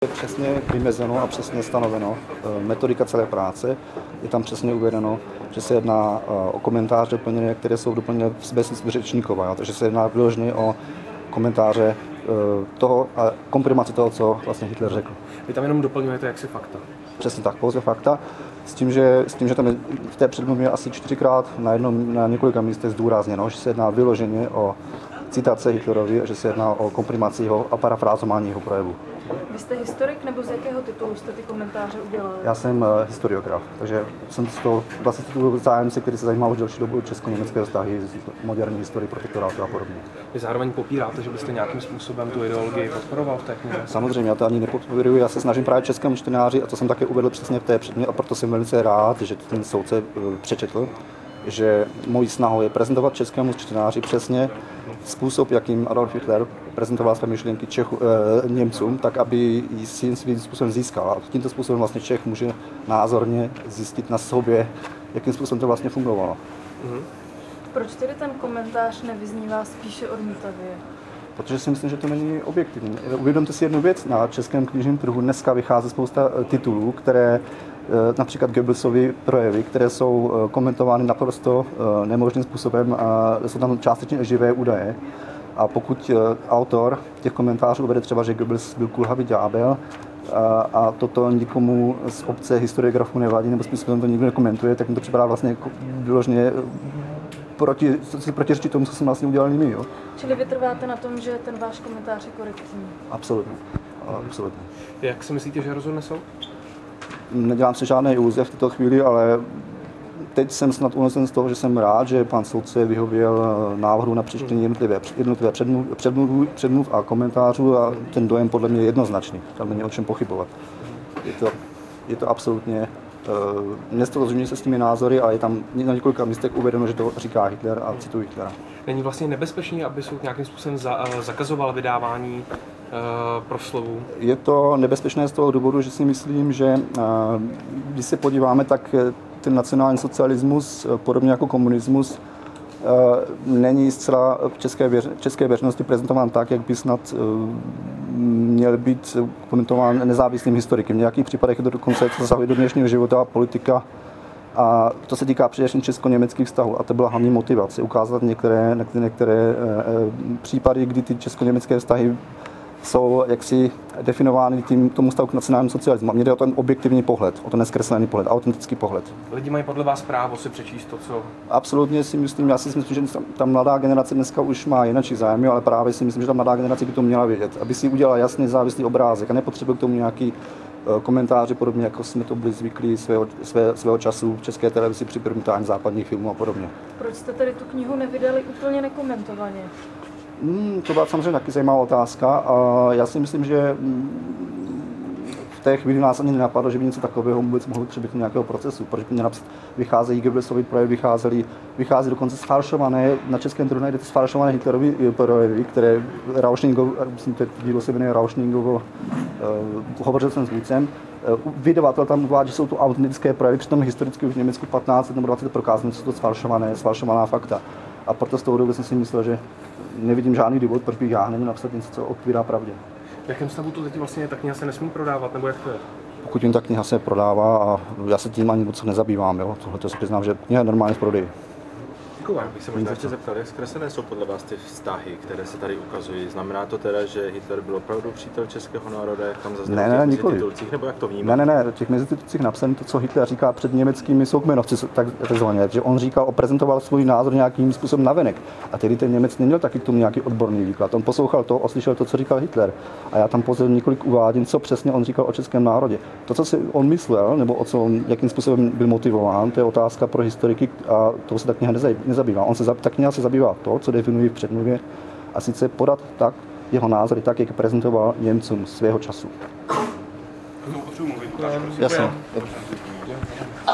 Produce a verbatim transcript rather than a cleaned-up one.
Je přesně vymezeno a přesně stanoveno metodika celé práce. Je tam přesně uvedeno, že se jedná o komentáře doplněné, které jsou doplněné bez řečníkova. Takže se jedná vyloženě o komentáře toho a komprimaci toho, co vlastně Hitler řekl. Vy tam jenom doplňujete jaksi fakta. Přesně tak, pouze fakta. S tím, že, s tím, že tam je v té předmluvě asi čtyřikrát na, jednom, na několika místech zdůrazněno, že se jedná vyloženě o citace Hitlerovi a že se jedná o komprimaci jeho a parafrázování jeho projevu. Vy jste historik, nebo z jakého titulu jste ty komentáře udělali? Já jsem uh, historiograf, takže jsem z toho vlastně titulu zájemce, který se zajímá už delší dobu česko-německé vztahy, moderní historii, protektorátu a podobně. Vy zároveň popíráte, že byste nějakým způsobem tu ideologii podporoval v té knize? Samozřejmě, já to ani nepodporuji, já se snažím právě českému čtenáři, a to jsem také uvedl přesně v té předmě, a proto jsem velice rád, že ten soudce uh, přečetl, že mojí snahou je prezentovat českému čtenáři přesně způsob, jakým Adolf Hitler prezentoval své myšlenky Čechu, e, Němcům, tak aby ji svým, svým způsobem získal. A tímto způsobem vlastně Čech může názorně zjistit na sobě, jakým způsobem to vlastně fungovalo. Mm-hmm. Proč tedy ten komentář nevyznívá spíše odmítavě? Protože si myslím, že to není objektivní. Uvědomte si jednu věc, na českém knižním trhu dneska vychází spousta titulů, které například Goebbelsovy projevy, které jsou komentovány naprosto nemožným způsobem a jsou tam částečně živé údaje. A pokud autor těch komentářů uvede třeba, že Goebbels byl kulhavý ďábel a, a toto nikomu z obce historiografů nevadí, nebo způsobem to nikdo nekomentuje, tak mi to připadá vlastně jako vyloženě proti, protiřečí tomu, co jsme vlastně udělali my. Jo? Čili vy trváte na tom, že ten váš komentář je korektní? Absolutně. Absolutně. Jak si myslíte, že rozhodne soud? Nedělám si žádné iluze v této chvíli, ale teď jsem snad unesen z toho, že jsem rád, že pan soudce vyhověl návrhu na přečtení jednotlivé, jednotlivé předmluv, předmluv, předmluv a komentářů a ten dojem podle mě je jednoznačný. Tam není o čem pochybovat. Je to, je to absolutně uh, nestotožňuji se s těmi názory, ale je tam na několika místech uvedeno, že to říká Hitler a cituji Hitlera. Není vlastně nebezpečný, aby soud nějakým způsobem za, zakazoval vydávání proslovů? Je to nebezpečné z toho důvodu, že si myslím, že když se podíváme, tak ten nacionální socialismus, podobně jako komunismus, není zcela v české, věř, české veřejnosti prezentován tak, jak by snad měl být komentován nezávislým historikem. V nějakých případech je to dokonce zasahuje do dnešního života a politika. A to se týká především česko-německých vztahů. A to byla hlavní motivace, ukázat některé, některé případy, kdy ty česko-německé vztahy jsou jaksi definovány tím tomu stavu k nacionálnímu socialismu. A mě jde o ten objektivní pohled, o ten neskreslený pohled, autentický pohled. Lidi mají podle vás právo si přečíst to, co... Absolutně si myslím, já si myslím, že ta mladá generace dneska už má jináčí zájmy, ale právě si myslím, že ta mladá generace by to měla vědět, aby si udělala jasný závislý obrázek a nepotřebuje k tomu nějaký komentáři, podobně jako jsme to byli zvyklí svého, své, svého času v České televizi při promítání západních filmů a podobně. Proč jste tedy tu knihu nevydali úplně nekomentovaně? Hmm, to byla samozřejmě taky zajímavá otázka a já si myslím, že v té chvíli nás ani nenapadlo, že by něco takového vůbec mohlo třeba do nějakého procesu, protože mě napsat vycházejí Goebbelsovy projevy, vycházely, vychází dokonce sfalšované, na českém trhu najdete sfalšované Hitlerovy projevy, které Rauschningovo, myslím, to dílo se jmenuje Rauschningovo, uh, hovořil jsem s vůdcem. Uh, vydavatel tam uvádí, že jsou to autentické projevy, přitom historicky v Německu patnáct nebo dvacet prokázané, jsou to sfalšované, sfalšovaná fakta. A proto z toho důvodu jsem si myslel, že nevidím žádný důvod, proč bych já neměl napsat něco, co odpovídá pravdě. V jakém stavu to teď vlastně ta kniha se nesmí prodávat, nebo jak to je? Pokud jim ta kniha se prodává a já se tím ani moc nezabývám, jo? Tohle to si přiznám, že kniha je normálně v prodeji. Děkuji. Bych se možná ještě zeptal, jak zkreslené jsou podle vás ty vztahy, které se tady ukazují? Znamená to teda, že Hitler byl opravdu přítel českého národa, jak tam zaznělo ne, ne, v těch titulcích, nebo jak to vnímáte? Ne, ne, ne, v těch mezititulcích napsané to, co Hitler říká před německými soukmenovci, takzvaně, že on říkal, prezentoval svůj názor nějakým způsobem navenek. A tedy ten Němec neměl taky k tomu nějaký odborný výklad. On poslouchal to, oslyšel to, co říkal Hitler. A já tam pouze několik uvádím, co přesně on říkal o českém národě. To, co si on myslel, nebo o co on, jakým způsobem byl motivován, to je otázka pro historiky a toho se ta kniha nezabývá. On se ta kniha se zabývá to, co definují v předmluvě, a sice podat tak jeho názory tak, jak prezentoval Němcům svého času. No, Jasně.